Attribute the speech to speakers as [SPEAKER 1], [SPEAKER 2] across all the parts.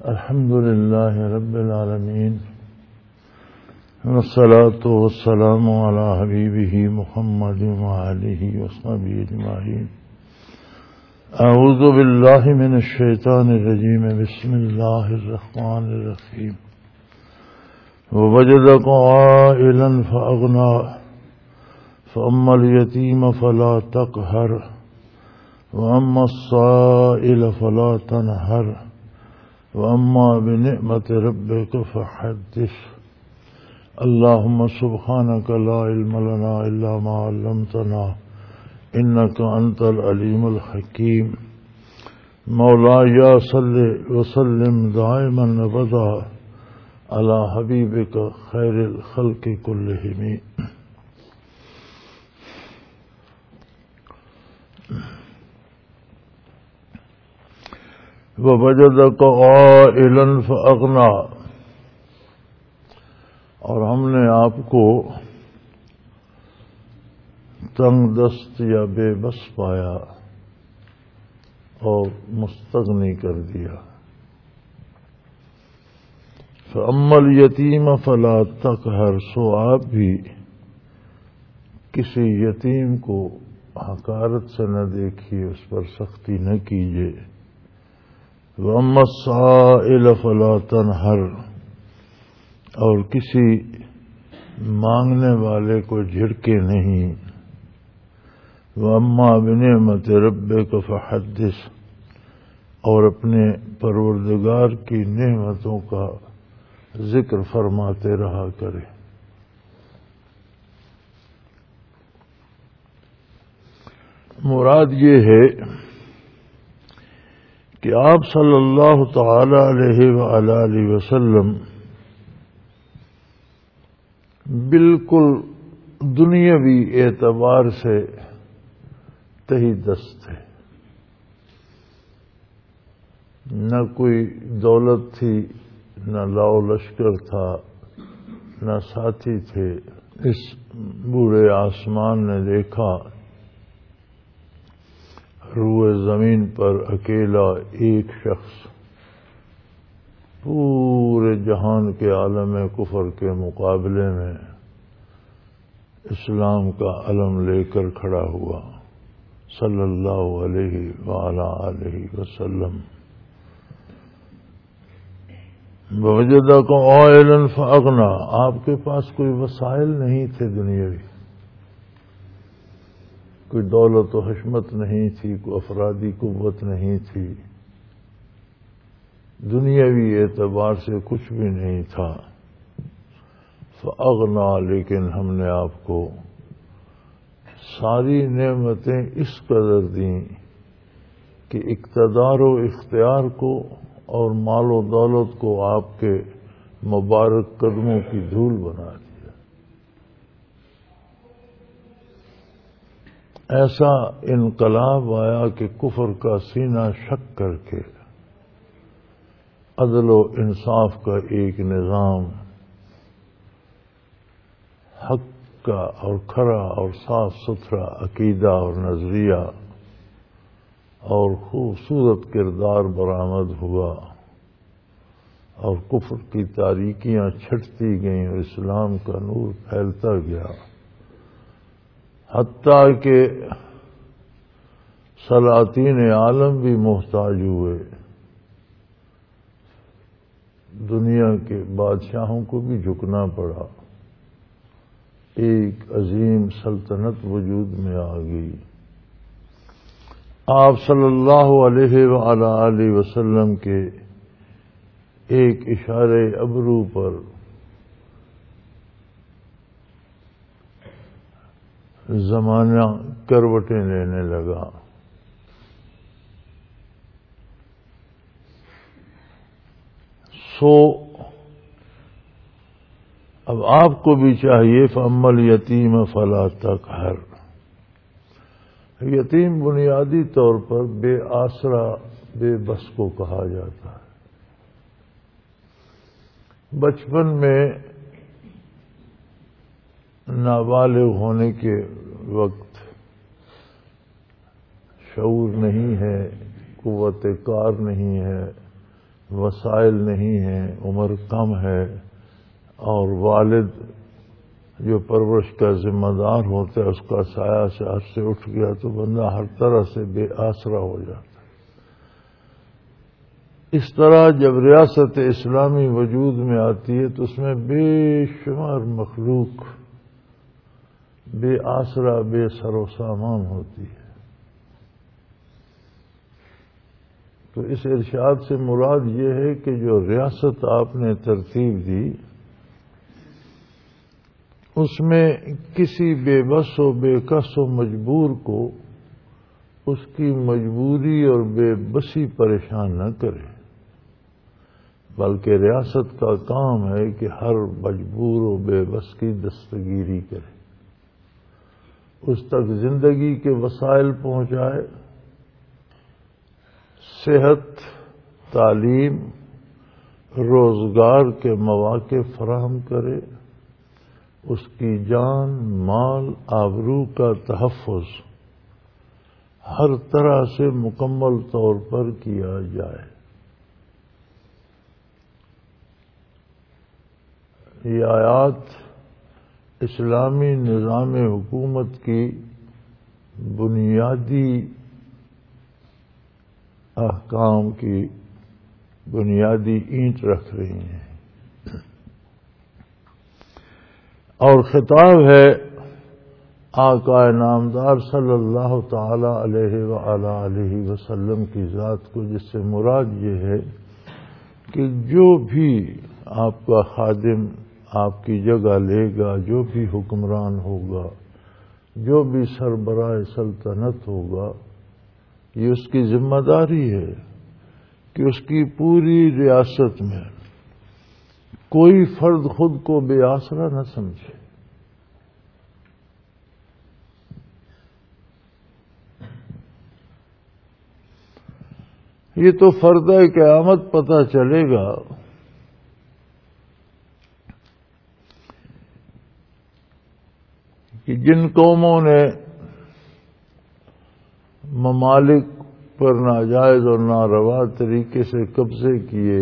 [SPEAKER 1] الحمد لله رب العالمين والصلاة والسلام على حبيبه محمد وآله وصحبه أجمعين. أعوذ بالله من الشيطان الرجيم. بسم الله الرحمن الرحيم. ووجدك عائلا فأغنى فأما اليتيم فلا تقهر وأما السائل فلا تنهر وأما بنعمة ربك فحدث. اللهم سبحانك لا علم لنا إلا ما علمتنا إنك أنت العليم الحكيم. مولاي صل وسلم دائما أبدا على حبيبك خير الخلق كلهم. وَوَجَدَكَ عَائِلًا فَأَغْنَى، اور ہم نے آپ کو تنگ دست یا بے بس پایا اور مستغنی کر دیا. فَأَمَّا الْيَتِيمَ فَلَا تَقْهَرْ، سو آپ بھی کسی یتیم کو حقارت سے نہ دیکھیے، اس پر سختی نہ کیجیے. وَأَمَّا السَّائِلَ فَلَا تَنْهَرْ، اور کسی مانگنے والے کو جھڑکے نہیں. وَأَمَّا بِنِعْمَةِ رَبِّكَ فَحَدِّثْ، اور اپنے پروردگار کی نعمتوں کا ذکر فرماتے رہا کرے. مراد یہ ہے کہ آپ صلی اللہ تعالی علیہ وآلہ وسلم بالکل دنیاوی اعتبار سے تہی دست تھے. نہ کوئی دولت تھی، نہ لاؤ لشکر تھا، نہ ساتھی تھے. اس بوڑھے آسمان نے دیکھا روئے زمین پر اکیلا ایک شخص پورے جہان کے عالم کفر کے مقابلے میں اسلام کا علم لے کر کھڑا ہوا صلی اللہ علیہ وآلہ آلہ وسلم. وَوَجَدَكَ عَائِلًا فَأَغْنَى، آپ کے پاس کوئی وسائل نہیں تھے دنیاوی، کوئی دولت و حشمت نہیں تھی، کوئی افرادی قوت نہیں تھی، دنیاوی اعتبار سے کچھ بھی نہیں تھا. فَأَغْنَى، لیکن ہم نے آپ کو ساری نعمتیں اس قدر دیں کہ اقتدار و اختیار کو اور مال و دولت کو آپ کے مبارک قدموں کی دھول بنا دیا. ایسا انقلاب آیا کہ کفر کا سینہ شک کر کے عدل و انصاف کا ایک نظام، حق کا اور کھرا اور صاف ستھرا عقیدہ اور نظریہ اور خوبصورت کردار برآمد ہوا، اور کفر کی تاریکیاں چھٹتی گئیں اور اسلام کا نور پھیلتا گیا، حتیٰ کہ سلاطین عالم بھی محتاج ہوئے. دنیا کے بادشاہوں کو بھی جھکنا پڑا. ایک عظیم سلطنت وجود میں آ گئی. آپ صلی اللہ علیہ وآلہ آلہ وسلم کے ایک اشارے ابرو پر زمانہ کروٹیں لینے لگا. سو اب آپ کو بھی چاہیے فَأَمَّا الْيَتِيمَ فَلَا تَقْهَرْ. یتیم بنیادی طور پر بے آسرا بے بس کو کہا جاتا ہے. بچپن میں نابالغ ہونے کے وقت شعور نہیں ہے، قوت کار نہیں ہے، وسائل نہیں ہیں، عمر کم ہے، اور والد جو پرورش کا ذمہ دار ہوتا ہے اس کا سایہ سے ہاتھ سے اٹھ گیا تو بندہ ہر طرح سے بے آسرا ہو جاتا ہے۔ اس طرح جب ریاست اسلامی وجود میں آتی ہے تو اس میں بے شمار مخلوق بے آسرا بے سر و سامان ہوتی ہے۔ تو اس ارشاد سے مراد یہ ہے کہ جو ریاست آپ نے ترتیب دی اس میں کسی بے بس و بے کس و مجبور کو اس کی مجبوری اور بے بسی پریشان نہ کرے، بلکہ ریاست کا کام ہے کہ ہر مجبور و بے بس کی دستگیری کرے، اس تک زندگی کے وسائل پہنچائے، صحت، تعلیم، روزگار کے مواقع فراہم کرے، اس کی جان، مال، آبرو کا تحفظ ہر طرح سے مکمل طور پر کیا جائے۔ یہ آیات اسلامی نظام حکومت کی بنیادی احکام کی بنیادی اینٹ رکھ رہی ہیں، اور خطاب ہے آقا نامدار صلی اللہ تعالی علیہ وآلہ وسلم کی ذات کو، جس سے مراد یہ ہے کہ جو بھی آپ کا خادم آپ کی جگہ لے گا، جو بھی حکمران ہوگا، جو بھی سربراہ سلطنت ہوگا، یہ اس کی ذمہ داری ہے کہ اس کی پوری ریاست میں کوئی فرد خود کو بے آسرا نہ سمجھے۔ یہ تو فردہ قیامت پتہ چلے گا کہ جن قوموں نے ممالک پر ناجائز اور ناروا طریقے سے قبضے کیے،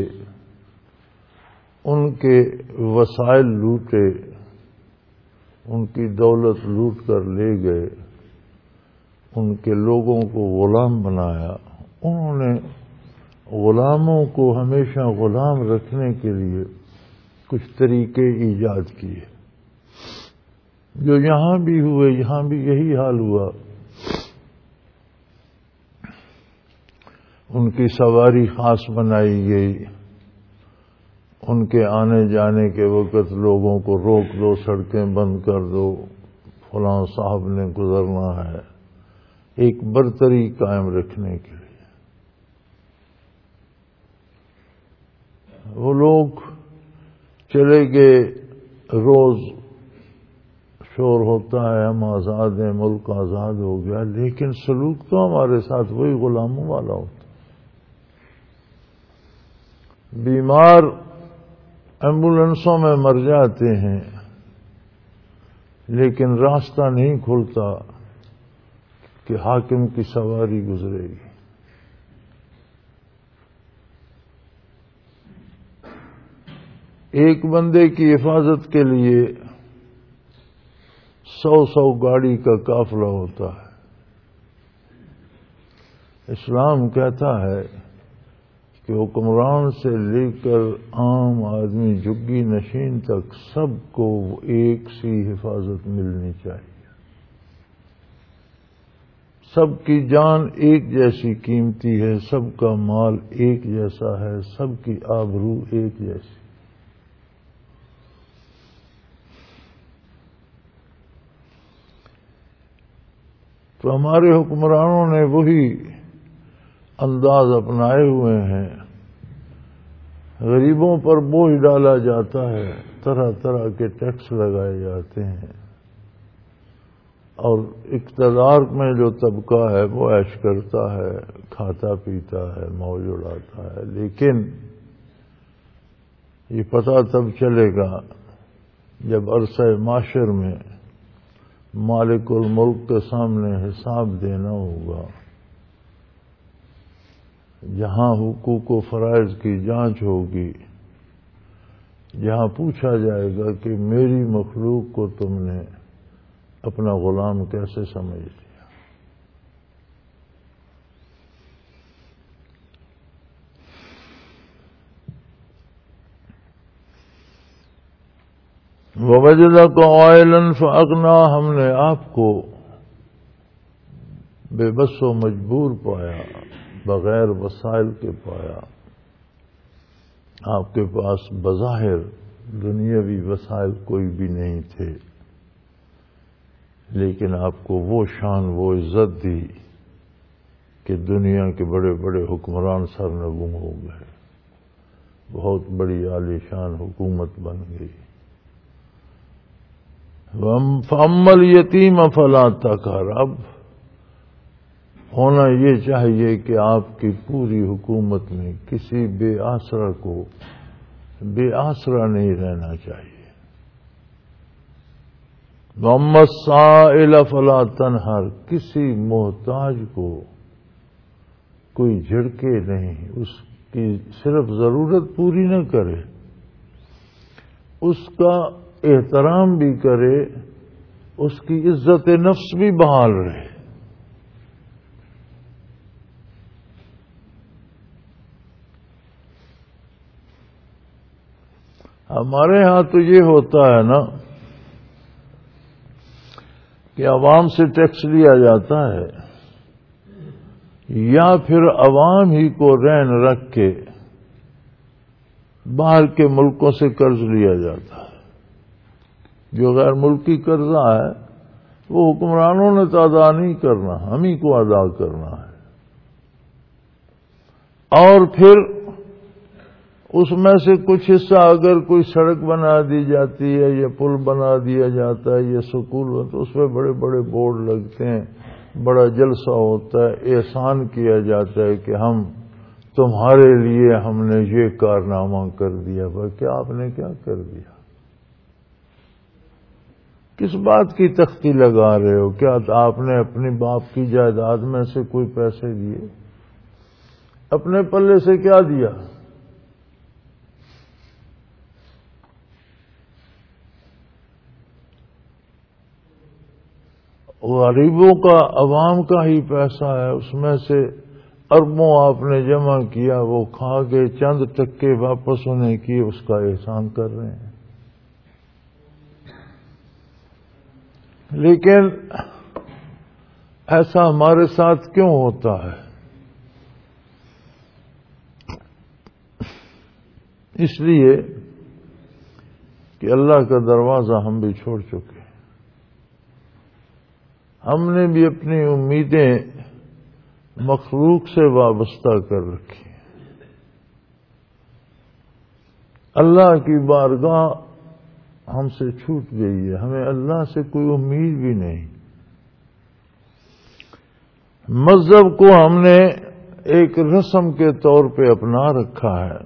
[SPEAKER 1] ان کے وسائل لوٹے، ان کی دولت لوٹ کر لے گئے، ان کے لوگوں کو غلام بنایا، انہوں نے غلاموں کو ہمیشہ غلام رکھنے کے لیے کچھ طریقے ایجاد کیے، جو یہاں بھی ہوئے، یہاں بھی یہی حال ہوا۔ ان کی سواری خاص بنائی گئی، ان کے آنے جانے کے وقت لوگوں کو روک دو، سڑکیں بند کر دو، فلاں صاحب نے گزرنا ہے، ایک برتری قائم رکھنے کے لیے۔ وہ لوگ چلے گئے، روز شور ہوتا ہے ہم آزاد ہیں، ملک آزاد ہو گیا، لیکن سلوک تو ہمارے ساتھ وہی غلاموں والا ہوتا۔ بیمار ایمبولینسوں میں مر جاتے ہیں، لیکن راستہ نہیں کھلتا کہ حاکم کی سواری گزرے گی۔ ایک بندے کی حفاظت کے لیے 100 گاڑی کا قافلہ ہوتا ہے۔ اسلام کہتا ہے کہ حکمران سے لے کر عام آدمی جھگی نشین تک سب کو ایک سی حفاظت ملنی چاہیے، سب کی جان ایک جیسی قیمتی ہے، سب کا مال ایک جیسا ہے، سب کی آبرو ایک جیسی۔ تو ہمارے حکمرانوں نے وہی انداز اپنائے ہوئے ہیں، غریبوں پر بوجھ ڈالا جاتا ہے، طرح طرح کے ٹیکس لگائے جاتے ہیں، اور اقتدار میں جو طبقہ ہے وہ عیش کرتا ہے، کھاتا پیتا ہے، موج اڑاتا ہے، لیکن یہ پتہ تب چلے گا جب عرصہ معاشر میں مالک الملک کے سامنے حساب دینا ہوگا۔ جہاں حقوق و فرائض کی جانچ ہوگی، جہاں پوچھا جائے گا کہ میری مخلوق کو تم نے اپنا غلام کیسے سمجھ لیا۔ وَوَجَدَكَ عَائِلًا فَأَغْنَىٰ، ہم نے آپ کو بے بس و مجبور پایا، بغیر وسائل کے پایا۔ آپ کے پاس بظاہر دنیاوی وسائل کوئی بھی نہیں تھے، لیکن آپ کو وہ شان، وہ عزت دی کہ دنیا کے بڑے بڑے حکمران سرنگوں ہو گئے، بہت بڑی عالی شان حکومت بن گئی۔ فَأَمَّا الْيَتِيمَ فَلَا تَقْهَرْ، اب ہونا یہ چاہیے کہ آپ کی پوری حکومت میں کسی بے آسرا کو بے آسرا نہیں رہنا چاہیے۔ وَأَمَّا السَّائِلَ فَلَا تَنْهَرْ، کسی محتاج کو کوئی جھڑکے نہیں، اس کی صرف ضرورت پوری نہ کرے، اس کا احترام بھی کرے، اس کی عزت نفس بھی بحال رہے۔ ہمارے ہاں تو یہ ہوتا ہے نا کہ عوام سے ٹیکس لیا جاتا ہے، یا پھر عوام ہی کو رہن رکھ کے باہر کے ملکوں سے قرض لیا جاتا ہے۔ جو غیر ملکی قرضہ ہے وہ حکمرانوں نے تو ادا نہیں کرنا، ہم ہی کو ادا کرنا ہے، اور پھر اس میں سے کچھ حصہ اگر کوئی سڑک بنا دی جاتی ہے یا پل بنا دیا جاتا ہے یا سکول، تو اس میں بڑے بڑے بورڈ لگتے ہیں، بڑا جلسہ ہوتا ہے، احسان کیا جاتا ہے کہ ہم تمہارے لیے ہم نے یہ کارنامہ کر دیا۔ بھائی کیا آپ نے کیا کر دیا؟ کس بات کی تختی لگا رہے ہو؟ کیا آپ نے اپنے باپ کی جائیداد میں سے کوئی پیسے دیے؟ اپنے پلے سے کیا دیا؟ غریبوں کا، عوام کا ہی پیسہ ہے، اس میں سے اربوں آپ نے جمع کیا، وہ کھا کے چند ٹکے واپس انہیں کیے، اس کا احسان کر رہے ہیں۔ لیکن ایسا ہمارے ساتھ کیوں ہوتا ہے؟ اس لیے کہ اللہ کا دروازہ ہم بھی چھوڑ چکے، ہم نے بھی اپنی امیدیں مخلوق سے وابستہ کر رکھی، اللہ کی بارگاہ ہم سے چھوٹ گئی ہے، ہمیں اللہ سے کوئی امید بھی نہیں۔ مذہب کو ہم نے ایک رسم کے طور پہ اپنا رکھا ہے،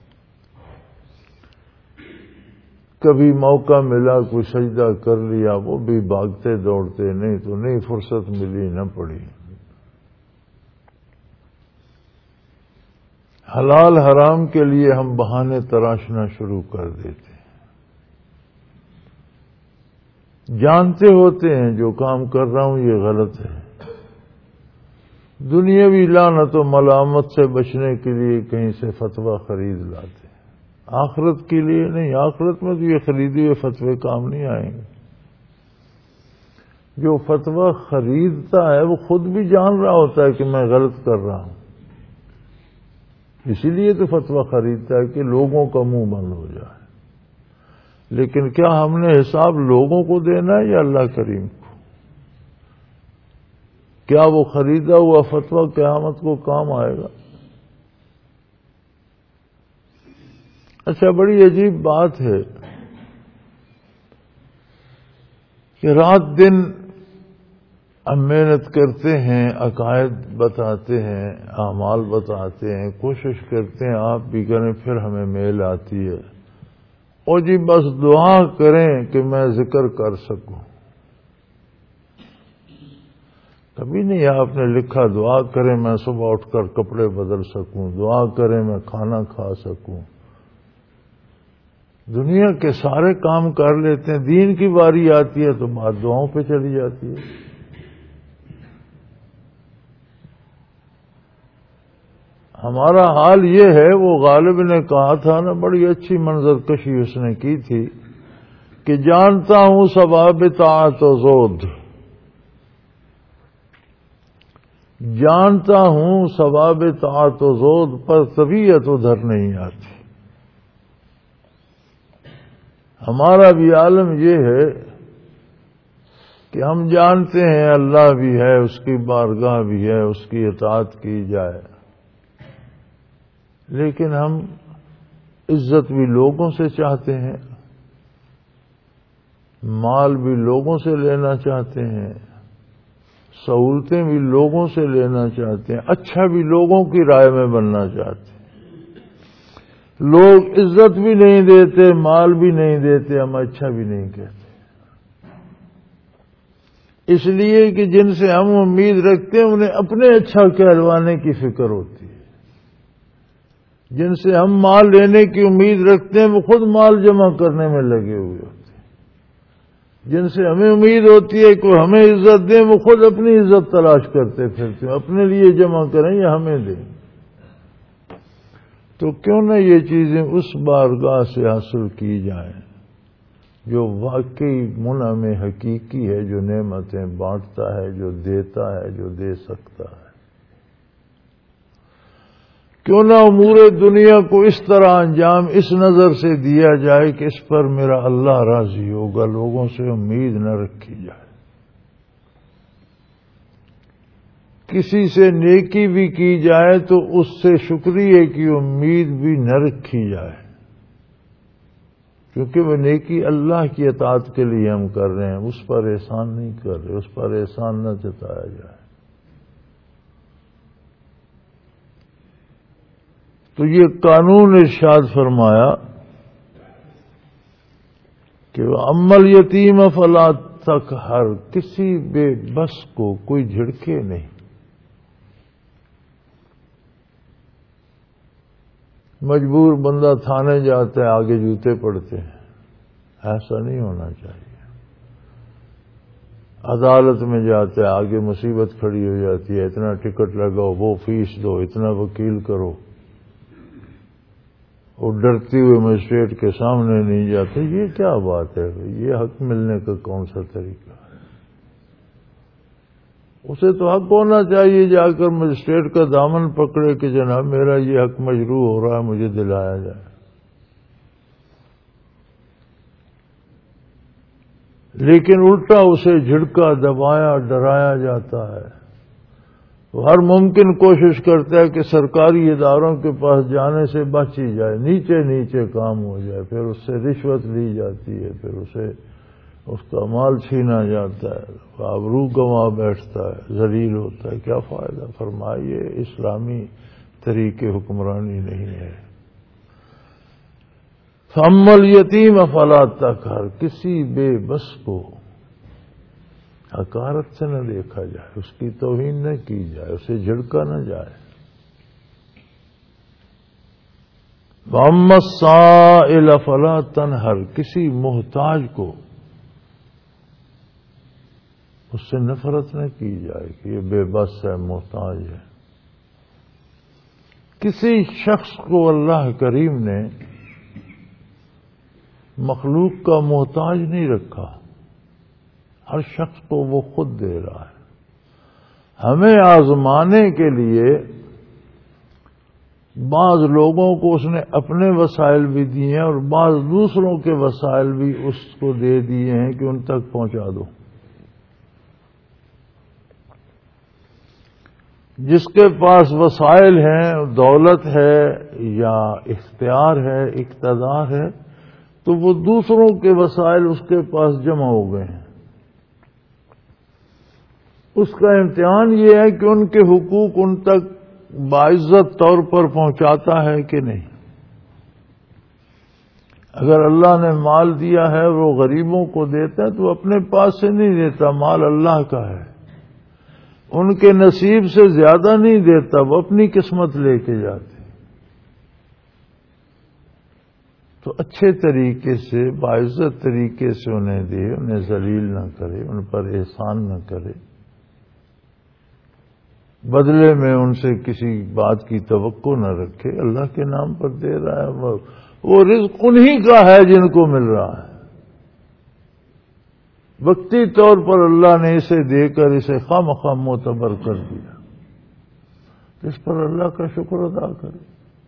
[SPEAKER 1] کبھی موقع ملا کوئی سجدہ کر لیا، وہ بھی بھاگتے دوڑتے، نہیں تو نہیں فرصت ملی نہ پڑی۔ حلال حرام کے لیے ہم بہانے تراشنا شروع کر دیتے ہیں، جانتے ہوتے ہیں جو کام کر رہا ہوں یہ غلط ہے، دنیاوی لعنت و ملامت سے بچنے کے لیے کہیں سے فتویٰ خرید لاتے ہیں، آخرت کے لیے نہیں۔ آخرت میں تو یہ خریدے ہوئے فتوے کام نہیں آئیں گے۔ جو فتویٰ خریدتا ہے وہ خود بھی جان رہا ہوتا ہے کہ میں غلط کر رہا ہوں، اسی لیے تو فتویٰ خریدتا ہے کہ لوگوں کا منہ بند ہو جائے۔ لیکن کیا ہم نے حساب لوگوں کو دینا ہے یا اللہ کریم کو؟ کیا وہ خریدا ہوا فتویٰ قیامت کو کام آئے گا؟ اچھا، بڑی عجیب بات ہے کہ رات دن ہم محنت کرتے ہیں، عقائد بتاتے ہیں، اعمال بتاتے ہیں، کوشش کرتے ہیں آپ بھی کریں، پھر ہمیں میل آتی ہے، اور جی بس دعا کریں کہ میں ذکر کر سکوں۔ کبھی نہیں آپ نے لکھا دعا کریں میں صبح اٹھ کر کپڑے بدل سکوں، دعا کریں میں کھانا کھا سکوں۔ دنیا کے سارے کام کر لیتے ہیں، دین کی باری آتی ہے تو بات دعاؤں پہ چلی جاتی ہے۔ ہمارا حال یہ ہے، وہ غالب نے کہا تھا نا، بڑی اچھی منظر کشی اس نے کی تھی کہ جانتا ہوں ثواب طاعت و زود، جانتا ہوں ثواب طاعت و زود، پر طبیعت ادھر نہیں آتی۔ ہمارا بھی عالم یہ ہے کہ ہم جانتے ہیں اللہ بھی ہے، اس کی بارگاہ بھی ہے، اس کی اطاعت کی جائے، لیکن ہم عزت بھی لوگوں سے چاہتے ہیں، مال بھی لوگوں سے لینا چاہتے ہیں، سہولتیں بھی لوگوں سے لینا چاہتے ہیں، اچھا بھی لوگوں کی رائے میں بننا چاہتے ہیں۔ لوگ عزت بھی نہیں دیتے، مال بھی نہیں دیتے، ہم اچھا بھی نہیں کہتے، اس لیے کہ جن سے ہم امید رکھتے ہیں انہیں اپنے اچھا کہلوانے کی فکر ہوتی ہے۔ جن سے ہم مال لینے کی امید رکھتے ہیں وہ خود مال جمع کرنے میں لگے ہوئے ہوتے ہیں۔ جن سے ہمیں امید ہوتی ہے کہ ہمیں عزت دیں وہ خود اپنی عزت تلاش کرتے پھرتے ہیں، اپنے لیے جمع کریں یا ہمیں دیں۔ تو کیوں نہ یہ چیزیں اس بارگاہ سے حاصل کی جائیں جو واقعی منعم حقیقی ہے، جو نعمتیں بانٹتا ہے، جو دیتا ہے، جو دے سکتا ہے۔ کیوں نہ امور دنیا کو اس طرح انجام اس نظر سے دیا جائے کہ اس پر میرا اللہ راضی ہوگا، لوگوں سے امید نہ رکھی جائے۔ کسی سے نیکی بھی کی جائے تو اس سے شکریہ کی امید بھی نہ رکھی جائے، کیونکہ وہ نیکی اللہ کی اطاعت کے لیے ہم کر رہے ہیں، اس پر احسان نہیں کر رہے، اس پر احسان نہ جتایا جائے۔ تو یہ قانون ارشاد فرمایا کہ اما الیتیم فلا تقہر، کسی بے بس کو کوئی جھڑکے نہیں۔ مجبور بندہ تھانے جاتا ہے، آگے جوتے پڑتے ہیں، ایسا نہیں ہونا چاہیے۔ عدالت میں جاتا ہے، آگے مصیبت کھڑی ہو جاتی ہے، اتنا ٹکٹ لگاؤ، وہ فیس دو، اتنا وکیل کرو، اور ڈرتے ہوئے مجسٹریٹ کے سامنے نہیں جاتے۔ یہ کیا بات ہے؟ یہ حق ملنے کا کون سا طریقہ ہے؟ اسے تو حق ہونا چاہیے جا کر مجسٹریٹ کا دامن پکڑے کہ جناب میرا یہ حق مجروح ہو رہا ہے، مجھے دلایا جائے۔ لیکن الٹا اسے جھڑکا، دبایا، ڈرایا جاتا ہے۔ وہ ہر ممکن کوشش کرتا ہے کہ سرکاری اداروں کے پاس جانے سے بچ ہی جائے، نیچے نیچے کام ہو جائے، پھر اس سے رشوت لی جاتی ہے، پھر اسے اس کا مال چھینا جاتا ہے، آبرو گنوا بیٹھتا ہے، ذلیل ہوتا ہے۔ کیا فائدہ؟ فرمائیے اسلامی طریقے حکمرانی نہیں ہے۔ فَأَمَّا الْيَتِيمَ فَلَا تَقْهَرْ، کسی بے بس کو حقارت سے نہ دیکھا جائے، اس کی توہین نہ کی جائے، اسے جھڑکا نہ جائے۔ وَأَمَّا السَّائِلَ فَلَا تَنْهَرْ، کسی محتاج کو اس سے نفرت نہ کی جائے کہ یہ بے بس ہے، محتاج ہے۔ کسی شخص کو اللہ کریم نے مخلوق کا محتاج نہیں رکھا، ہر شخص کو وہ خود دے رہا ہے۔ ہمیں آزمانے کے لیے بعض لوگوں کو اس نے اپنے وسائل بھی دیے ہیں اور بعض دوسروں کے وسائل بھی اس کو دے دیے ہیں کہ ان تک پہنچا دو۔ جس کے پاس وسائل ہیں، دولت ہے یا اختیار ہے، اقتدار ہے، تو وہ دوسروں کے وسائل اس کے پاس جمع ہو گئے ہیں۔ اس کا امتحان یہ ہے کہ ان کے حقوق ان تک باعزت طور پر پہنچاتا ہے کہ نہیں۔ اگر اللہ نے مال دیا ہے وہ غریبوں کو دیتا ہے تو اپنے پاس سے نہیں دیتا، مال اللہ کا ہے، ان کے نصیب سے زیادہ نہیں دیتا، وہ اپنی قسمت لے کے جاتے. تو اچھے طریقے سے باعزت طریقے سے انہیں دے، انہیں ذلیل نہ کرے، ان پر احسان نہ کرے، بدلے میں ان سے کسی بات کی توقع نہ رکھے. اللہ کے نام پر دے رہا ہے، وہ رزق انہی کا ہے جن کو مل رہا ہے. وقتی طور پر اللہ نے اسے دے کر اسے خواہ معتبر کر دیا، اس پر اللہ کا شکر ادا کرے.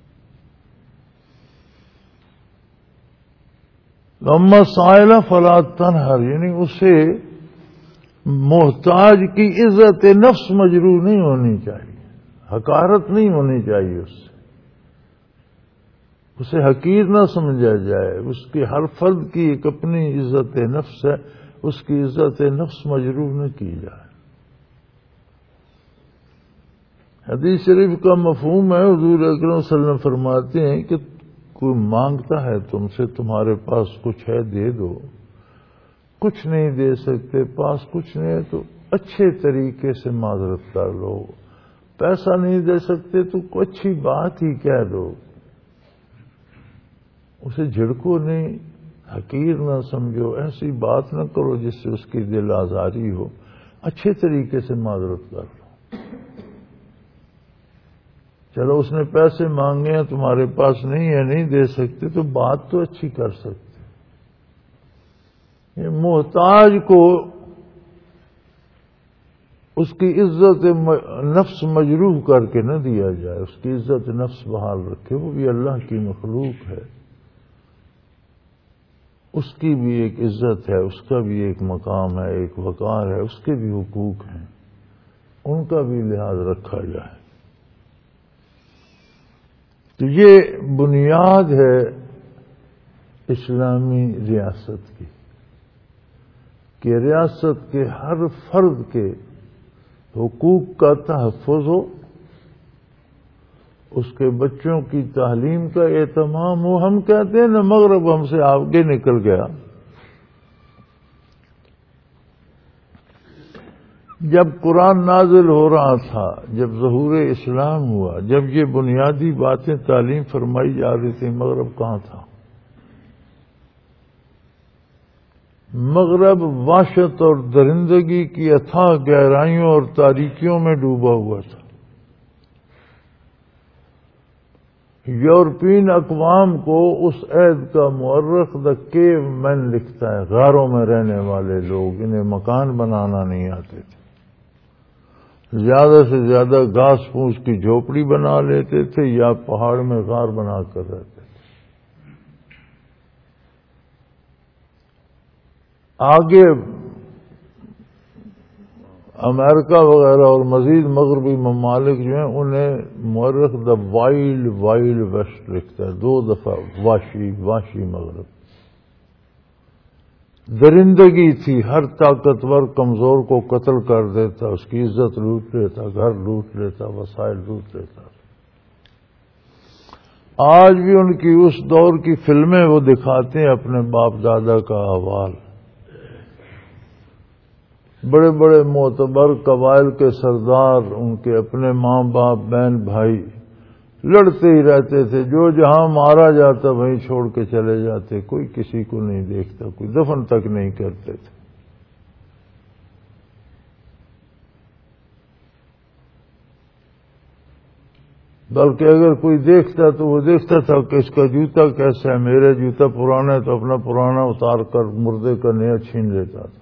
[SPEAKER 1] اما سائل فلا تنہر، یعنی اسے محتاج کی عزت نفس مجروح نہیں ہونی چاہیے، حقارت نہیں ہونی چاہیے، اسے حقیر نہ سمجھا جائے. اس کی ہر فرد کی ایک اپنی عزت نفس ہے، اس کی عزت نفس مجروح نہ کی جائے. حدیث شریف کا مفہوم ہے، حضور اکرم صلی اللہ علیہ وسلم فرماتے ہیں کہ کوئی مانگتا ہے تم سے، تمہارے پاس کچھ ہے دے دو، کچھ نہیں دے سکتے، پاس کچھ نہیں ہے تو اچھے طریقے سے معذرت کر لو. پیسہ نہیں دے سکتے تو کوئی اچھی بات ہی کہہ دو، اسے جھڑکو نہیں، حقیر نہ سمجھو، ایسی بات نہ کرو جس سے اس کی دل آزاری ہو. اچھے طریقے سے معذرت کر لو. چلو اس نے پیسے مانگے ہیں، تمہارے پاس نہیں ہے، نہیں دے سکتے، تو بات تو اچھی کر سکتے. یہ محتاج کو اس کی عزت نفس مجروح کر کے نہ دیا جائے، اس کی عزت نفس بحال رکھے. وہ بھی اللہ کی مخلوق ہے، اس کی بھی ایک عزت ہے، اس کا بھی ایک مقام ہے، ایک وقار ہے، اس کے بھی حقوق ہیں، ان کا بھی لحاظ رکھا جائے. تو یہ بنیاد ہے اسلامی ریاست کی، کہ ریاست کے ہر فرد کے حقوق کا تحفظ ہو، اس کے بچوں کی تعلیم کا اہتمام ہو. ہم کہتے ہیں نا مغرب ہم سے آگے نکل گیا. جب قرآن نازل ہو رہا تھا، جب ظہور اسلام ہوا، جب یہ بنیادی باتیں تعلیم فرمائی جا رہی تھی، مغرب کہاں تھا؟ مغرب وحشت اور درندگی کی اتھاہ گہرائیوں اور تاریکیوں میں ڈوبا ہوا تھا. یورپین اقوام کو اس عہد کا مورخ دا کیو مین لکھتا ہے، غاروں میں رہنے والے لوگ، انہیں مکان بنانا نہیں آتے تھے، زیادہ سے زیادہ گھاس پھوس کی جھوپڑی بنا لیتے تھے یا پہاڑ میں غار بنا کر رہتے تھے. آگے امریکہ وغیرہ اور مزید مغربی ممالک جو ہیں، انہیں مورخ دا وائلڈ ویسٹ لکھتا ہے، 2 دفعہ وحشی مغرب. درندگی تھی، ہر طاقتور کمزور کو قتل کر دیتا، اس کی عزت لوٹ لیتا، گھر لوٹ لیتا، وسائل لوٹ لیتا. آج بھی ان کی اس دور کی فلمیں وہ دکھاتے ہیں، اپنے باپ دادا کا احوال. بڑے بڑے معتبر قبائل کے سردار، ان کے اپنے ماں باپ بہن بھائی لڑتے ہی رہتے تھے، جو جہاں مارا جاتا وہیں چھوڑ کے چلے جاتے، کوئی کسی کو نہیں دیکھتا، کوئی دفن تک نہیں کرتے تھے. بلکہ اگر کوئی دیکھتا تو وہ دیکھتا تھا کہ اس کا جوتا کیسا ہے، میرا جوتا پرانا ہے تو اپنا پرانا اتار کر مردے کا نیا چھین لیتا تھا،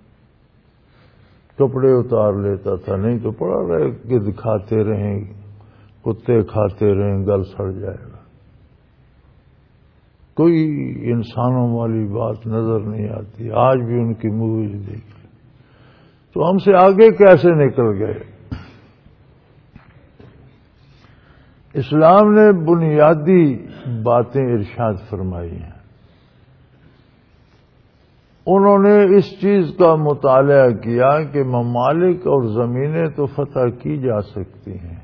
[SPEAKER 1] کپڑے اتار لیتا تھا، نہیں تو پڑا رہے کہ دکھاتے رہیں، کتے کھاتے رہیں، گل سڑ جائے گا. کوئی انسانوں والی بات نظر نہیں آتی. آج بھی ان کی موویز دیکھ لیں تو ہم سے آگے کیسے نکل گئے. اسلام نے بنیادی باتیں ارشاد فرمائی ہیں. انہوں نے اس چیز کا مطالعہ کیا کہ ممالک اور زمینیں تو فتح کی جا سکتی ہیں.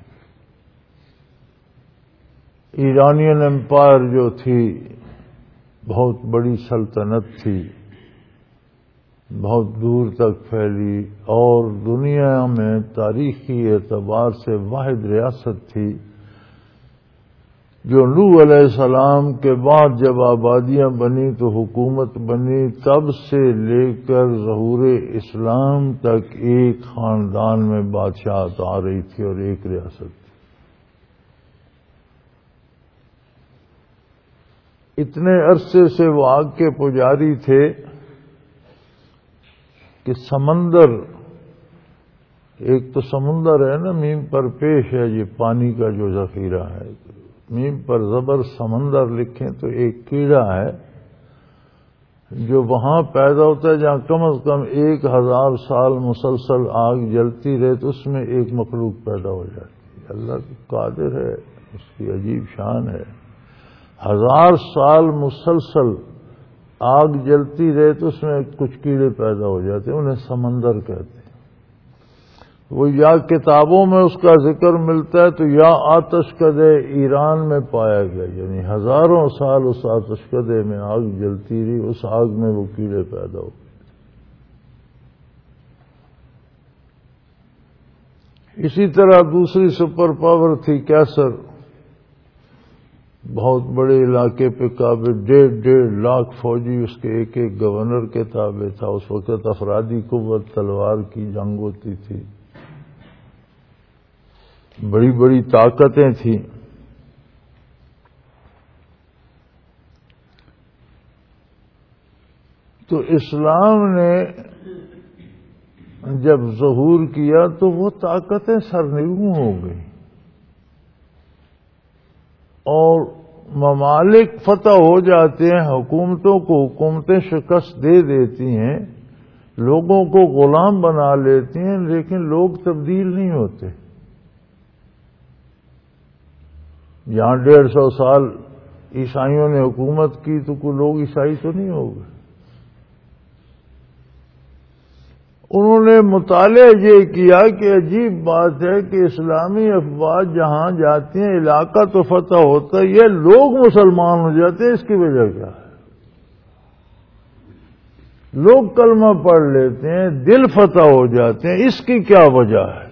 [SPEAKER 1] ایرانین امپائر جو تھی، بہت بڑی سلطنت تھی، بہت دور تک پھیلی اور دنیا میں تاریخی اعتبار سے واحد ریاست تھی جو نوح علیہ السلام کے بعد جب آبادیاں بنی تو حکومت بنی، تب سے لے کر ظہور اسلام تک ایک خاندان میں بادشاہت آ رہی تھی اور ایک ریاست تھی۔ اتنے عرصے سے وہ آگ کے پجاری تھے کہ سمندر، ایک تو سمندر ہے نا میم پر پیش ہے، یہ پانی کا جو ذخیرہ ہے، میم پر زبر سمندر لکھیں تو ایک کیڑا ہے جو وہاں پیدا ہوتا ہے جہاں کم از کم 1000 سال مسلسل آگ جلتی رہے تو اس میں ایک مخلوق پیدا ہو جاتی ہے۔ اللہ قادر ہے، اس کی عجیب شان ہے۔ 1000 سال مسلسل آگ جلتی رہے تو اس میں کچھ کیڑے پیدا ہو جاتے ہیں، انہیں سمندر کہتے ہیں۔ وہ یا کتابوں میں اس کا ذکر ملتا ہے تو یا آتش کدے ایران میں پایا گیا، یعنی ہزاروں سال اس آتش کدے میں آگ جلتی رہی، اس آگ میں وہ کیڑے پیدا ہو گئے۔ اسی طرح دوسری سپر پاور تھی کیسر، بہت بڑے علاقے پہ قابل 1.5 لاکھ فوجی اس کے ایک ایک گورنر کے تابع تھا۔ اس وقت افرادی قوت تلوار کی جنگ ہوتی تھی، بڑی بڑی طاقتیں تھیں۔ تو اسلام نے جب ظہور کیا تو وہ طاقتیں سرنگوں ہو گئیں اور ممالک فتح ہو جاتے ہیں، حکومتوں کو حکومتیں شکست دے دیتی ہیں، لوگوں کو غلام بنا لیتی ہیں، لیکن لوگ تبدیل نہیں ہوتے۔ یہاں 150 سال عیسائیوں نے حکومت کی تو کوئی لوگ عیسائی تو نہیں ہو گئے۔ انہوں نے مطالعہ یہ کیا کہ عجیب بات ہے کہ اسلامی افواج جہاں جاتی ہیں علاقہ تو فتح ہوتا ہے، یہ لوگ مسلمان ہو جاتے ہیں، اس کی وجہ کیا ہے؟ لوگ کلمہ پڑھ لیتے ہیں، دل فتح ہو جاتے ہیں، اس کی کیا وجہ ہے؟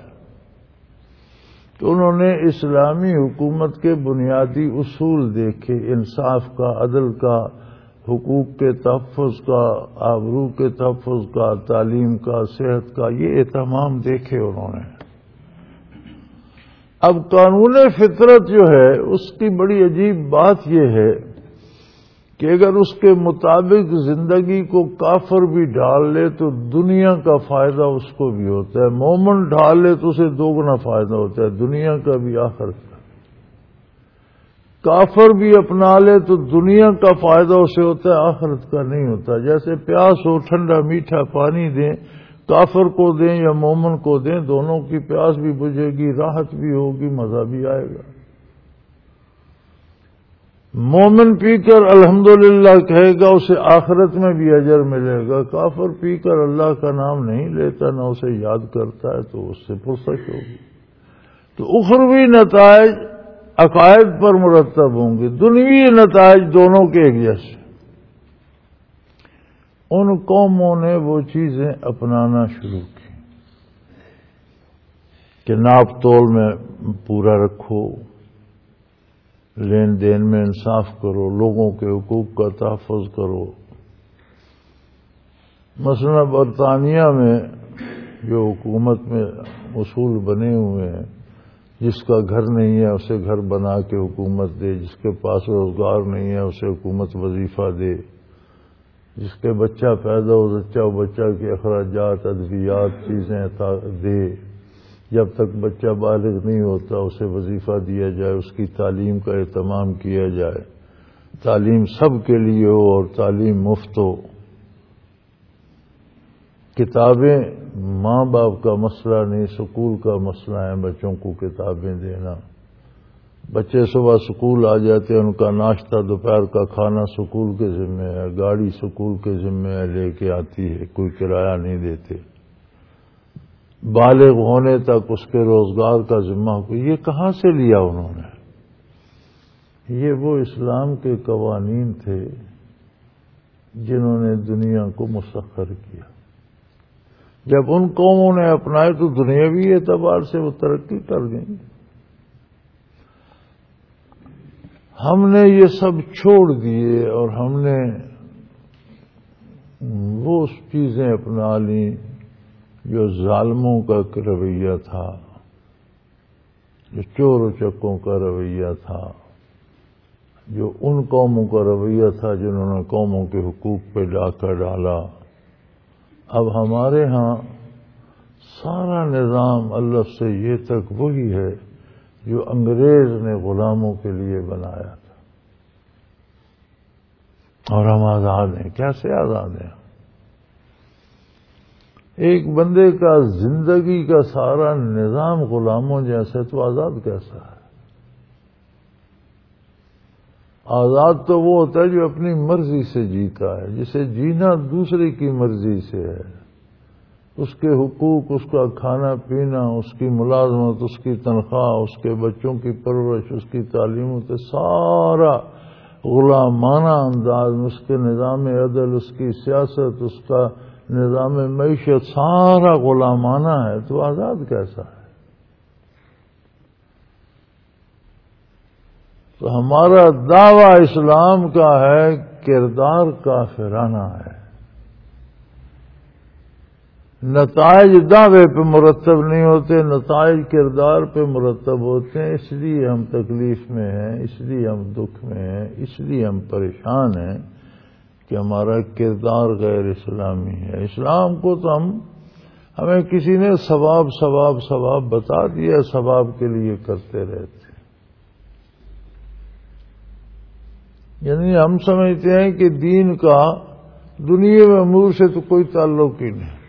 [SPEAKER 1] تو انہوں نے اسلامی حکومت کے بنیادی اصول دیکھے، انصاف کا، عدل کا، حقوق کے تحفظ کا، آبرو کے تحفظ کا، تعلیم کا، صحت کا، یہ اہتمام دیکھے انہوں نے۔ اب قانون فطرت جو ہے اس کی بڑی عجیب بات یہ ہے کہ اگر اس کے مطابق زندگی کو کافر بھی ڈال لے تو دنیا کا فائدہ اس کو بھی ہوتا ہے، مومن ڈال لے تو اسے دوگنا فائدہ ہوتا ہے، دنیا کا بھی آخرت کا۔ کافر بھی اپنا لے تو دنیا کا فائدہ اسے ہوتا ہے، آخرت کا نہیں ہوتا۔ جیسے پیاس ہو، ٹھنڈا میٹھا پانی دیں، کافر کو دیں یا مومن کو دیں، دونوں کی پیاس بھی بجھے گی، راحت بھی ہوگی، مزہ بھی آئے گا۔ مومن پی کر الحمدللہ کہے گا، اسے آخرت میں بھی اجر ملے گا۔ کافر پی کر اللہ کا نام نہیں لیتا، نہ اسے یاد کرتا ہے، تو اس سے فرصت ہوگی۔ تو اخروی نتائج عقائد پر مرتب ہوں گے، دنیوی نتائج دونوں کے ایک جیسے۔ ان قوموں نے وہ چیزیں اپنانا شروع کی کہ ناپ تول میں پورا رکھو، لین دین میں انصاف کرو، لوگوں کے حقوق کا تحفظ کرو۔ مثلا برطانیہ میں جو حکومت میں اصول بنے ہوئے ہیں، جس کا گھر نہیں ہے اسے گھر بنا کے حکومت دے، جس کے پاس روزگار نہیں ہے اسے حکومت وظیفہ دے، جس کے بچہ پیدا ہو بچہ کے اخراجات، ادویات، چیزیں دے، جب تک بچہ بالغ نہیں ہوتا اسے وظیفہ دیا جائے، اس کی تعلیم کا اہتمام کیا جائے، تعلیم سب کے لیے ہو اور تعلیم مفت ہو۔ کتابیں ماں باپ کا مسئلہ نہیں، سکول کا مسئلہ ہے بچوں کو کتابیں دینا۔ بچے صبح سکول آ جاتے ہیں، ان کا ناشتہ، دوپہر کا کھانا سکول کے ذمہ ہے، گاڑی سکول کے ذمہ ہے، لے کے آتی ہے، کوئی کرایہ نہیں دیتے۔ بالغ ہونے تک اس کے روزگار کا ذمہ کو یہ کہاں سے لیا انہوں نے؟ یہ وہ اسلام کے قوانین تھے جنہوں نے دنیا کو مسخر کیا۔ جب ان قوموں نے اپنائے تو دنیاوی اعتبار سے وہ ترقی کر گئی. ہم نے یہ سب چھوڑ دیے اور ہم نے وہ چیزیں اپنا لیں جو ظالموں کا رویہ تھا، جو چور و چکوں کا رویہ تھا، جو ان قوموں کا رویہ تھا جنہوں نے قوموں کے حقوق پہ ڈاکہ ڈالا. اب ہمارے ہاں سارا نظام الف سے یہ تک وہی ہے جو انگریز نے غلاموں کے لیے بنایا تھا. اور ہم آزاد ہیں. کیسے آزاد ہیں؟ ایک بندے کا زندگی کا سارا نظام غلاموں جیسے تو آزاد کیسا ہے؟ آزاد تو وہ ہوتا ہے جو اپنی مرضی سے جیتا ہے، جسے جینا دوسرے کی مرضی سے ہے. اس کے حقوق، اس کا کھانا پینا، اس کی ملازمت، اس کی تنخواہ، اس کے بچوں کی پرورش، اس کی تعلیم، سارا غلامانہ انداز، اس کے نظام عدل، اس کی سیاست، اس کا نظام معیشت سارا غلامانہ ہے. تو آزاد کیسا ہے؟ تو ہمارا دعویٰ اسلام کا ہے، کردار کافرانہ ہے. نتائج دعوے پہ مرتب نہیں ہوتے، نتائج کردار پہ مرتب ہوتے ہیں. اس لیے ہم تکلیف میں ہیں، اس لیے ہم دکھ میں ہیں، اس لیے ہم پریشان ہیں کہ ہمارا کردار غیر اسلامی ہے. اسلام کو تو ہمیں کسی نے ثواب بتا دیا، ثواب کے لیے کرتے رہتے. یعنی ہم سمجھتے ہیں کہ دین کا دنیا میں امور سے تو کوئی تعلق ہی نہیں.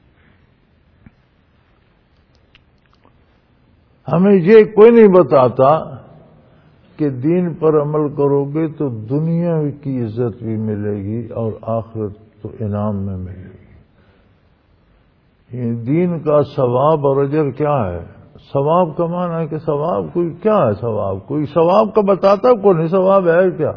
[SPEAKER 1] ہمیں یہ کوئی نہیں بتاتا کہ دین پر عمل کرو گے تو دنیا کی عزت بھی ملے گی اور آخرت تو انعام میں ملے گی. یہ دین کا ثواب اور اجر کیا ہے؟ ثواب کا معنی ہے کہ ثواب کوئی کیا ہے؟ ثواب کوئی ثواب کا بتاتا کو نہیں. ثواب ہے کیا؟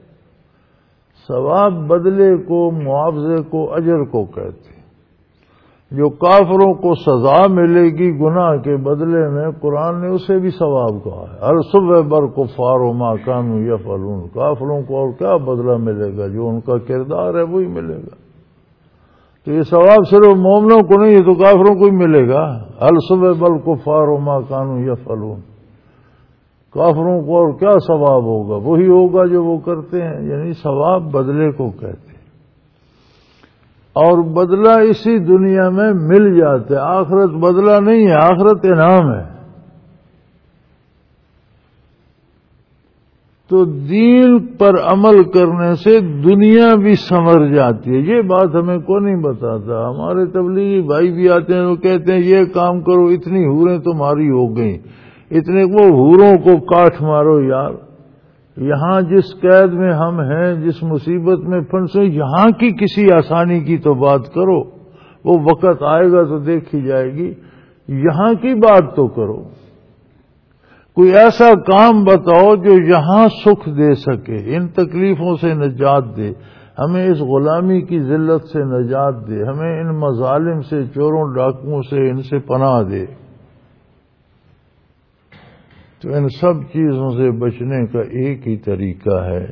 [SPEAKER 1] ثواب بدلے کو، معاوضے کو، اجر کو کہتے ہیں. جو کافروں کو سزا ملے گی گناہ کے بدلے میں، قرآن نے اسے بھی ثواب کہا ہے. ہر صبح بر کفار و ما کانوا یفعلون. کافروں کو اور کیا بدلہ ملے گا؟ جو ان کا کردار ہے وہی ملے گا. تو یہ ثواب صرف مومنوں کو نہیں، یہ تو کافروں کو ہی ملے گا. ہر صبح بر کفار و ما کانوا یفعلون. کافروں کو اور کیا ثواب ہوگا؟ وہی ہوگا جو وہ کرتے ہیں. یعنی ثواب بدلے کو کہتے ہیں. اور بدلہ اسی دنیا میں مل جاتا ہے. آخرت بدلہ نہیں ہے، آخرت انعام ہے. تو دین پر عمل کرنے سے دنیا بھی سنور جاتی ہے. یہ بات ہمیں کو نہیں بتاتا. ہمارے تبلیغی بھائی بھی آتے ہیں، وہ کہتے ہیں یہ کام کرو، اتنی حوریں تمہاری ہو گئیں، اتنے وہ حوروں کو کاٹ مارو. یار یہاں جس قید میں ہم ہیں، جس مصیبت میں پھنسے، یہاں کی کسی آسانی کی تو بات کرو. وہ وقت آئے گا تو دیکھی جائے گی. یہاں کی بات تو کرو. کوئی ایسا کام بتاؤ جو یہاں سکھ دے سکے، ان تکلیفوں سے نجات دے، ہمیں اس غلامی کی ذلت سے نجات دے، ہمیں ان مظالم سے، چوروں ڈاکوؤں سے، ان سے پناہ دے. تو ان سب چیزوں سے بچنے کا ایک ہی طریقہ ہے.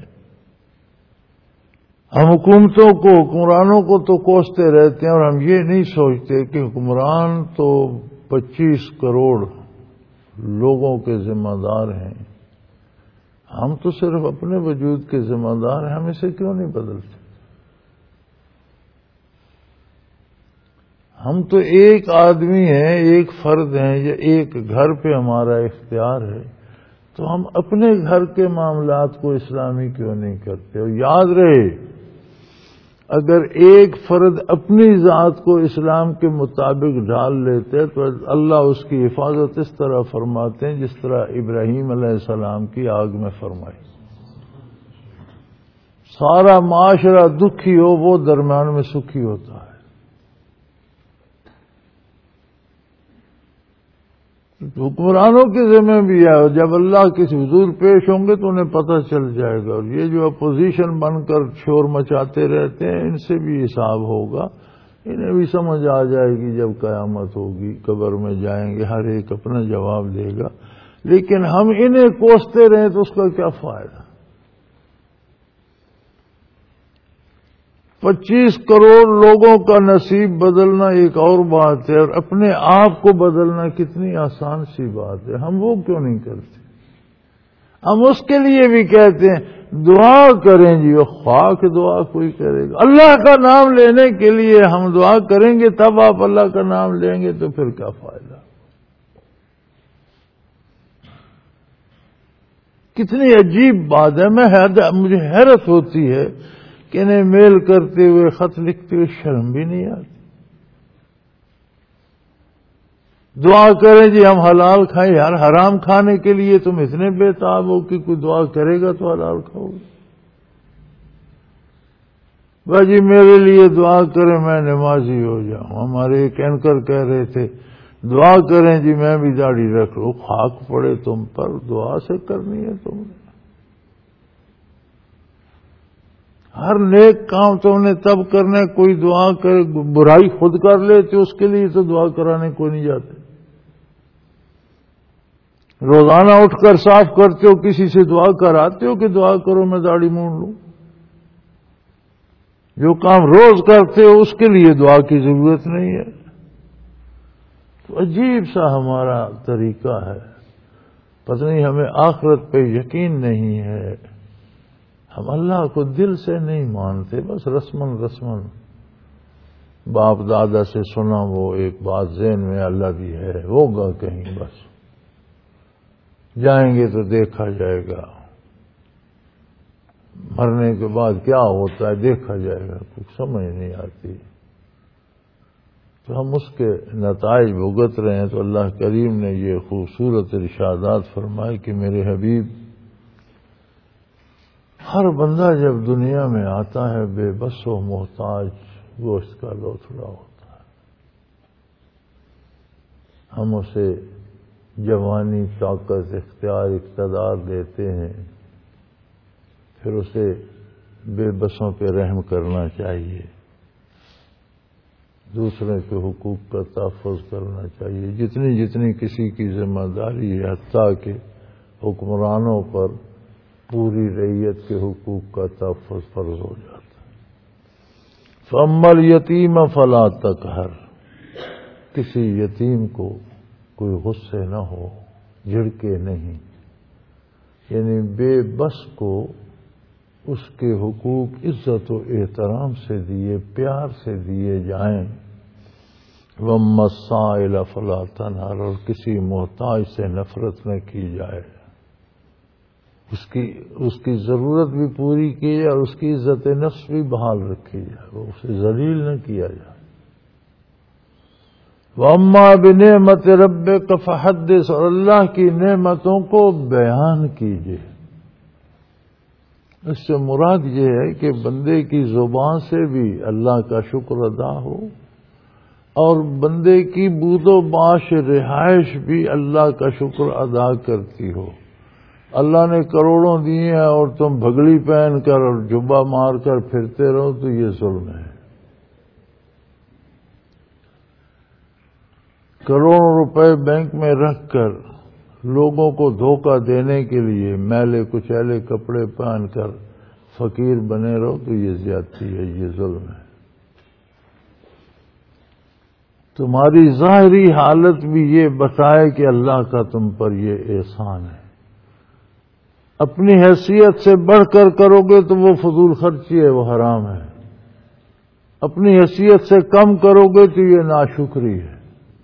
[SPEAKER 1] ہم حکومتوں کو، حکمرانوں کو تو کوستے رہتے ہیں، اور ہم یہ نہیں سوچتے کہ حکمران تو 25 کروڑ لوگوں کے ذمہ دار ہیں. ہم تو صرف اپنے وجود کے ذمہ دار ہیں. ہم اسے کیوں نہیں بدلتے؟ ہم تو ایک آدمی ہیں، ایک فرد ہیں، یا ایک گھر پہ ہمارا اختیار ہے. تو ہم اپنے گھر کے معاملات کو اسلامی کیوں نہیں کرتے؟ اور یاد رہے، اگر ایک فرد اپنی ذات کو اسلام کے مطابق ڈال لیتے تو اللہ اس کی حفاظت اس طرح فرماتے ہیں جس طرح ابراہیم علیہ السلام کی آگ میں فرمائی. سارا معاشرہ دکھی ہو، وہ درمیان میں سکھی ہوتا ہے. حکمرانوں کے ذمہ بھی ہے. جب اللہ کے حضور پیش ہوں گے تو انہیں پتہ چل جائے گا. اور یہ جو اپوزیشن بن کر شور مچاتے رہتے ہیں، ان سے بھی حساب ہوگا. انہیں بھی سمجھ آ جائے گی جب قیامت ہوگی، قبر میں جائیں گے، ہر ایک اپنا جواب دے گا، لیکن ہم انہیں کوستے رہیں تو اس کا کیا فائدہ؟ 25 کروڑ لوگوں کا نصیب بدلنا ایک اور بات ہے، اور اپنے آپ کو بدلنا کتنی آسان سی بات ہے، ہم وہ کیوں نہیں کرتے؟ ہم اس کے لیے بھی کہتے ہیں دعا کریں جی، وہ خواہ کہ دعا کوئی کرے گا، اللہ کا نام لینے کے لیے ہم دعا کریں گے، تب آپ اللہ کا نام لیں گے تو پھر کیا فائدہ؟ کتنی عجیب بات ہے، مجھے حیرت ہوتی ہے کہ انہیں میل کرتے ہوئے، خط لکھتے ہوئے شرم بھی نہیں آتی۔ دعا کریں جی ہم حلال کھائیں، یار حرام کھانے کے لیے تم اتنے بے تاب ہو کہ کوئی دعا کرے گا تو حلال کھاؤ گے؟ بھائی جی میرے لیے دعا کریں میں نمازی ہو جاؤں۔ ہمارے ایک اینکر کہہ رہے تھے دعا کریں جی میں بھی داڑھی رکھ لوں، خاک پڑے تم پر، دعا سے کرنی ہے تم نے؟ ہر نیک کام تم نے تب کرنا ہے، کوئی دعا کرے، برائی خود کر لیتے اس کے لیے تو دعا کرانے کوئی نہیں جاتے۔ روزانہ اٹھ کر صاف کرتے ہو، کسی سے دعا کراتے ہو کہ دعا کرو میں داڑھی مونڈ لوں؟ جو کام روز کرتے ہو اس کے لیے دعا کی ضرورت نہیں ہے۔ تو عجیب سا ہمارا طریقہ ہے، پتہ نہیں ہمیں آخرت پہ یقین نہیں ہے، ہم اللہ کو دل سے نہیں مانتے، بس رسمن باپ دادا سے سنا وہ ایک بات ذہن میں اللہ بھی ہے، ہوگا کہیں، بس جائیں گے تو دیکھا جائے گا، مرنے کے بعد کیا ہوتا ہے دیکھا جائے گا، کچھ سمجھ نہیں آتی، تو ہم اس کے نتائج بھگت رہے ہیں۔ تو اللہ کریم نے یہ خوبصورت ارشادات فرمائے کہ میرے حبیب، ہر بندہ جب دنیا میں آتا ہے بے بس و محتاج گوشت کا لوتھڑا ہوتا ہے، ہم اسے جوانی، طاقت، اختیار، اقتدار دیتے ہیں، پھر اسے بے بسوں پہ رحم کرنا چاہیے، دوسرے کے حقوق کا تحفظ کرنا چاہیے، جتنی کسی کی ذمہ داری ہے، حتیٰ کہ حکمرانوں پر پوری رعیت کے حقوق کا تحفظ فرض ہو جاتا ہے۔ فَأَمَّا الْيَتِيمَ فَلَا تَقْهَرْ، کسی یتیم کو کوئی غصے نہ ہو، جھڑکے نہیں، یعنی بے بس کو اس کے حقوق عزت و احترام سے دیے، پیار سے دیے جائیں۔ وَأَمَّا السَّائِلَ فَلَا تَنْهَرْ، اور کسی محتاج سے نفرت نہ کی جائے، اس کی ضرورت بھی پوری کی جائے اور اس کی عزت نفس بھی بحال رکھی جائے، وہ اسے ذلیل نہ کیا جائے۔ وَأَمَّا بِنِعْمَةِ رَبِّكَ فَحَدِّثْ، اور اللہ کی نعمتوں کو بیان کیجیے۔ اس سے مراد یہ ہے کہ بندے کی زبان سے بھی اللہ کا شکر ادا ہو، اور بندے کی بود و باش رہائش بھی اللہ کا شکر ادا کرتی ہو۔ اللہ نے کروڑوں دیے ہیں اور تم بھگڑی پہن کر اور جبہ مار کر پھرتے رہو تو یہ ظلم ہے۔ کروڑوں روپے بینک میں رکھ کر لوگوں کو دھوکہ دینے کے لیے میلے کچیلے کپڑے پہن کر فقیر بنے رہو تو یہ زیادتی ہے، یہ ظلم ہے۔ تمہاری ظاہری حالت بھی یہ بتائے کہ اللہ کا تم پر یہ احسان ہے۔ اپنی حیثیت سے بڑھ کر کرو گے تو وہ فضول خرچی ہے، وہ حرام ہے۔ اپنی حیثیت سے کم کرو گے تو یہ ناشکری ہے۔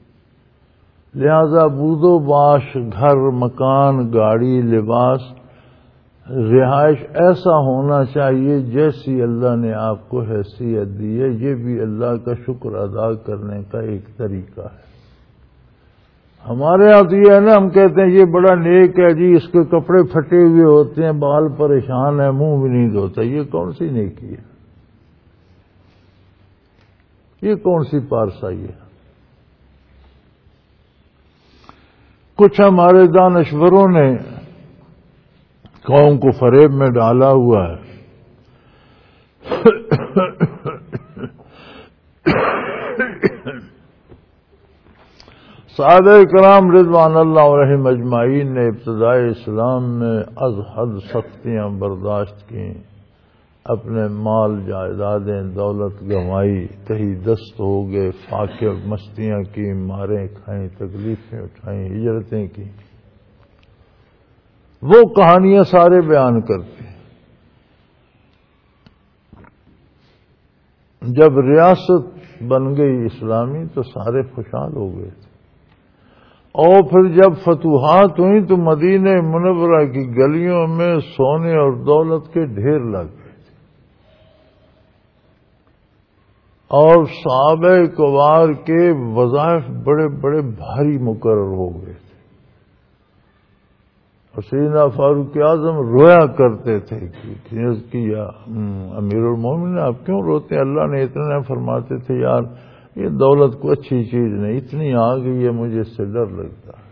[SPEAKER 1] لہذا بود و باش، گھر، مکان، گاڑی، لباس، رہائش ایسا ہونا چاہیے جیسی اللہ نے آپ کو حیثیت دی ہے۔ یہ بھی اللہ کا شکر ادا کرنے کا ایک طریقہ ہے۔ ہمارے یہاں تو یہ ہے نا، ہم کہتے ہیں یہ بڑا نیک ہے جی، اس کے کپڑے پھٹے ہوئے ہوتے ہیں، بال پریشان ہے، منہ بھی نہیں دھوتا، یہ کون سی نیکی ہے؟ یہ کون سی پارسائی ہے؟ کچھ ہمارے دانشوروں نے قوم کو فریب میں ڈالا ہوا ہے صحابہ کرام رضوان اللہ علیہم اجمعین نے ابتدائی اسلام میں از حد سختیاں برداشت کیں، اپنے مال جائیدادیں دولت گنوائی، تہی دست ہو گئے، فاقے مستیاں کی، ماریں کھائیں، تکلیفیں اٹھائیں، ہجرتیں کی. وہ کہانیاں سارے بیان کرتے ہیں. جب ریاست بن گئی اسلامی تو سارے خوشحال ہو گئے تھے، اور پھر جب فتوحات ہوئیں تو مدینہ منورہ کی گلیوں میں سونے اور دولت کے ڈھیر لگ گئے تھے، اور صحابہ کبار کے وظائف بڑے بڑے بھاری مقرر ہو گئے تھے. سیدنا فاروق اعظم رویا کرتے تھے کہ یا امیر المومنین آپ کیوں روتے ہیں؟ اللہ نے اتنا فرماتے تھے یار یہ دولت کو اچھی چیز نہیں، اتنی آ گئی ہے مجھے اس سے ڈر لگتا ہے.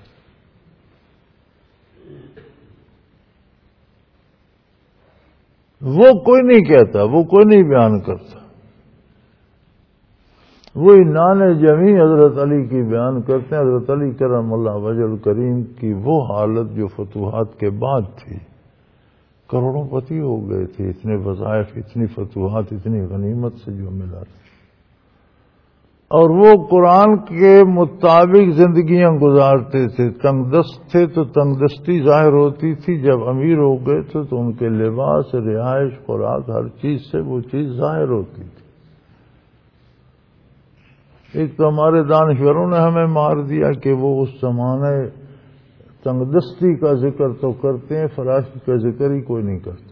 [SPEAKER 1] وہ کوئی نہیں کہتا، وہ کوئی نہیں بیان کرتا. وہی نان جمی حضرت علی کی بیان کرتے ہیں. حضرت علی کرم اللہ وجہ الکریم کی وہ حالت جو فتوحات کے بعد تھی، کروڑوں پتی ہو گئے تھے، اتنے وظائف، اتنی فتوحات، اتنی غنیمت سے جو ملا تھا، اور وہ قرآن کے مطابق زندگیاں گزارتے تھے. تنگ دست تھے تو تنگ دستی ظاہر ہوتی تھی، جب امیر ہو گئے تھے تو ان کے لباس، رہائش، خوراک، ہر چیز سے وہ چیز ظاہر ہوتی تھی. ایک تو ہمارے دانشوروں نے ہمیں مار دیا کہ وہ اس زمانے تنگ دستی کا ذکر تو کرتے ہیں، فراخی کا ذکر ہی کوئی نہیں کرتا.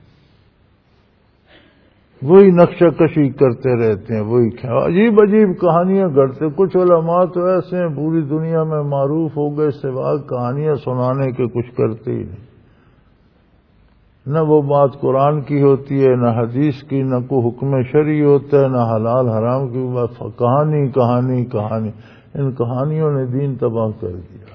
[SPEAKER 1] وہی نقشہ کشی کرتے رہتے ہیں، وہی عجیب عجیب کہانیاں گھڑتے. کچھ علماء تو ایسے ہیں پوری دنیا میں معروف ہو گئے، سوا کہانیاں سنانے کے کچھ کرتے ہی نہیں. نہ وہ بات قرآن کی ہوتی ہے، نہ حدیث کی، نہ کوئی حکم شرعی ہوتا ہے، نہ حلال حرام کی بات. کہانی کہانی کہانی. ان کہانیوں نے دین تباہ کر دیا.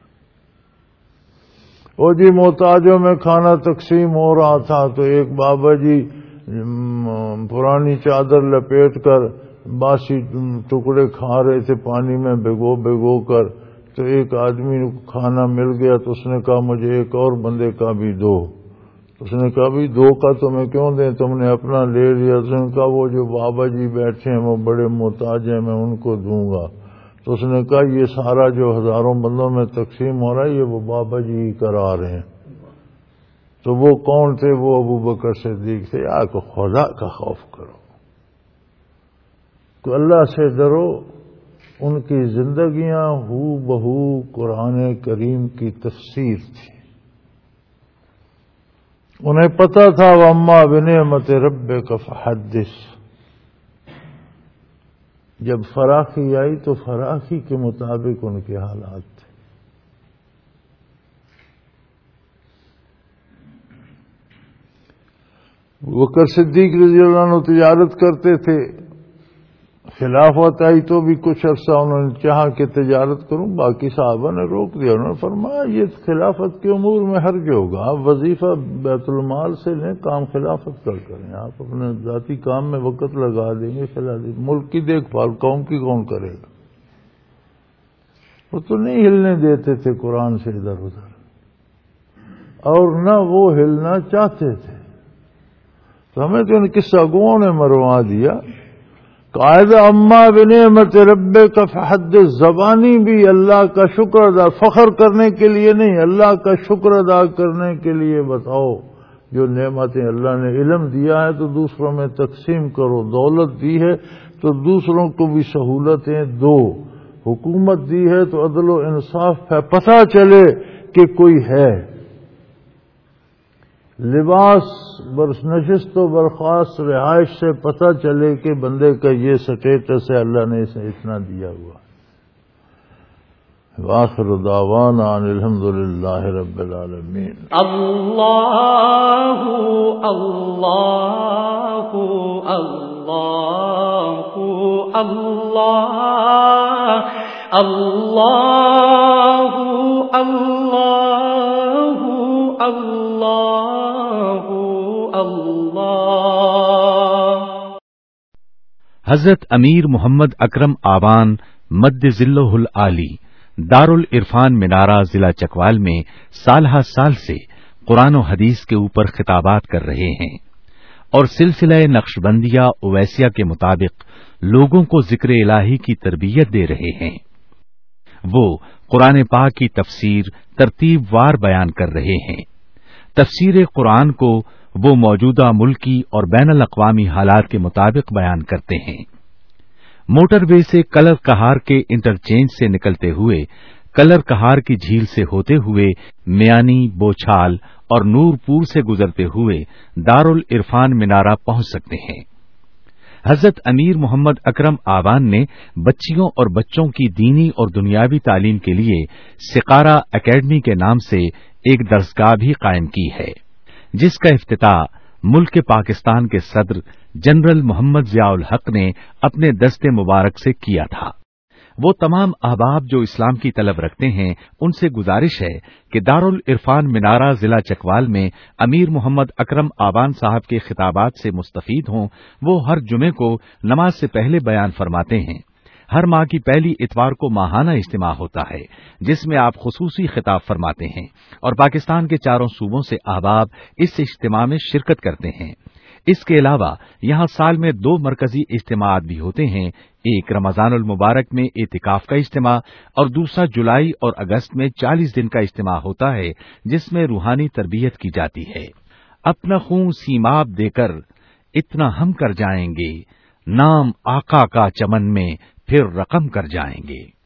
[SPEAKER 1] وہ جی محتاجوں میں کھانا تقسیم ہو رہا تھا تو ایک بابا جی پرانی چادر لپیٹ کر باسی ٹکڑے کھا رہے تھے پانی میں بھگو بھگو کر. تو ایک آدمی کو کھانا مل گیا تو اس نے کہا مجھے ایک اور بندے کا بھی دو. اس نے کہا بھی دو کا تمہیں کیوں دیں، تم نے اپنا لے لیا. اس نے کہا وہ جو بابا جی بیٹھے ہیں وہ بڑے محتاج ہیں، میں ان کو دوں گا. تو اس نے کہا یہ سارا جو ہزاروں بندوں میں تقسیم ہو رہا ہے یہ وہ بابا جی ہی کرا رہے ہیں. تو وہ کون تھے؟ وہ ابو بکر صدیق تھے. آپ کو خدا کا خوف کرو، تو اللہ سے ڈرو. ان کی زندگیاں ہو بہو قرآن کریم کی تفسیر تھی. انہیں پتا تھا وَأَمَّا بِنِعْمَتِ رَبِّكَ فَحَدِّثْ. جب فراخی آئی تو فراخی کے مطابق ان کے حالات تھے. بکر صدیق رضی اللہ عنہ تجارت کرتے تھے. خلافت آئی تو بھی کچھ عرصہ انہوں نے چاہا کہ تجارت کروں، باقی صحابہ نے روک دیا. انہوں نے فرمایا یہ خلافت کے امور میں حرج ہوگا، آپ وظیفہ بیت المال سے لیں، کام خلافت کر کریں. آپ اپنے ذاتی کام میں وقت لگا دیں گے، ملک کی دیکھ بھال قوم کی کون کرے گا؟ وہ تو نہیں ہلنے دیتے تھے قرآن سے ادھر ادھر، اور نہ وہ ہلنا چاہتے تھے. تو ہمیں تو ان قصہ گوؤں نے مروا دیا. قاعدہ اما بنعمت ربک فحدث. زبانی بھی اللہ کا شکر ادا، فخر کرنے کے لیے نہیں، اللہ کا شکر ادا کرنے کے لیے بتاؤ. جو نعمتیں اللہ نے علم دیا ہے تو دوسروں میں تقسیم کرو، دولت دی ہے تو دوسروں کو بھی سہولتیں دو، حکومت دی ہے تو عدل و انصاف ہے، پتہ چلے کہ کوئی ہے. لباس نشست و برخاست رہائش سے پتہ چلے کہ بندے کا یہ سٹیٹس ہے، اللہ نے اسے اتنا دیا ہوا. وآخر دعوانا ان الحمد للہ رب العالمین.
[SPEAKER 2] اللہ اللہ اللہ اللہ اللہ اللہ اللہ اللہ.
[SPEAKER 3] حضرت امیر محمد اکرم آوان مد ذلہ العالی دارالعرفان منارہ ضلع چکوال میں سالہ سال سے قرآن و حدیث کے اوپر خطابات کر رہے ہیں اور سلسلہ نقشبندیہ اویسیہ کے مطابق لوگوں کو ذکر الہی کی تربیت دے رہے ہیں۔ وہ قرآن پاک کی تفسیر ترتیب وار بیان کر رہے ہیں۔ تفسیر قرآن کو وہ موجودہ ملکی اور بین الاقوامی حالات کے مطابق بیان کرتے ہیں۔ موٹر وے سے کلر کہار کے انٹرچینج سے نکلتے ہوئے کلر کہار کی جھیل سے ہوتے ہوئے میانی، بوچھال اور نور پور سے گزرتے ہوئے دارالعرفان منارہ پہنچ سکتے ہیں۔ حضرت امیر محمد اکرم آوان نے بچیوں اور بچوں کی دینی اور دنیاوی تعلیم کے لیے سقارہ اکیڈمی کے نام سے ایک درسگاہ بھی قائم کی ہے، جس کا افتتاح ملک پاکستان کے صدر جنرل محمد ضیاء الحق نے اپنے دست مبارک سے کیا تھا۔ وہ تمام احباب جو اسلام کی طلب رکھتے ہیں ان سے گزارش ہے کہ دارالعرفان منارہ ضلع چکوال میں امیر محمد اکرم آوان صاحب کے خطابات سے مستفید ہوں۔ وہ ہر جمعے کو نماز سے پہلے بیان فرماتے ہیں۔ ہر ماہ کی پہلی اتوار کو ماہانہ اجتماع ہوتا ہے جس میں آپ خصوصی خطاب فرماتے ہیں اور پاکستان کے چاروں صوبوں سے احباب اس اجتماع میں شرکت کرتے ہیں۔ اس کے علاوہ یہاں سال میں 2 مرکزی اجتماعات بھی ہوتے ہیں، ایک رمضان المبارک میں اعتکاف کا اجتماع اور دوسرا جولائی اور اگست میں 40 دن کا اجتماع ہوتا ہے جس میں روحانی تربیت کی جاتی ہے۔ اپنا خون سیماب دے کر اتنا ہم کر جائیں گے، نام آقا کا چمن میں پھر رقم کر جائیں گے۔